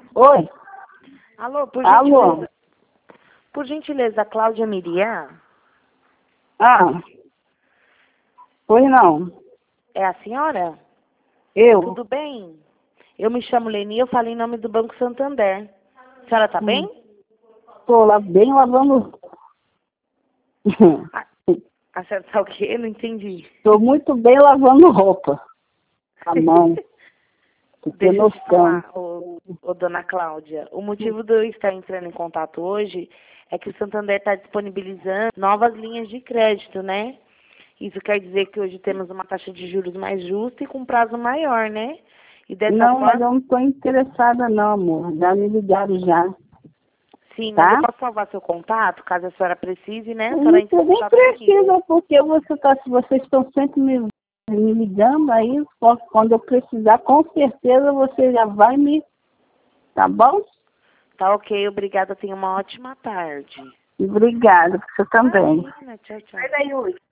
Oi? Alô, Alô? Por gentileza, Cláudia Miriam? Ah, pois não. É a senhora? Eu? Tudo bem? Eu me chamo Leni, eu falo em nome do Banco Santander. A senhora tá bem? Tô lá bem lavando. A senhora tá o quê? Não entendi. Tô muito bem lavando roupa. A mão. Tô Deixa eu te noção. falar, dona Cláudia. O motivo de eu estar entrando em contato hoje é que o Santander está disponibilizando novas linhas de crédito, né? Isso quer dizer que hoje temos uma taxa de juros mais justa e com prazo maior, né? E dessa Não, mas forma... eu não tô interessada não, amor. Já me ligaram já. Sim, mas eu Tá? posso salvar seu contato, caso a senhora precise, né? A senhora entra Você em nem contato comigo. precisa, porque vocês estão sempre me ligando aí. Quando eu precisar, com certeza você já vai me... Tá bom? Tá ok, obrigada. Tenha uma ótima tarde. Obrigada, você também. Imagina, tchau, tchau. Sai daí, Yuri.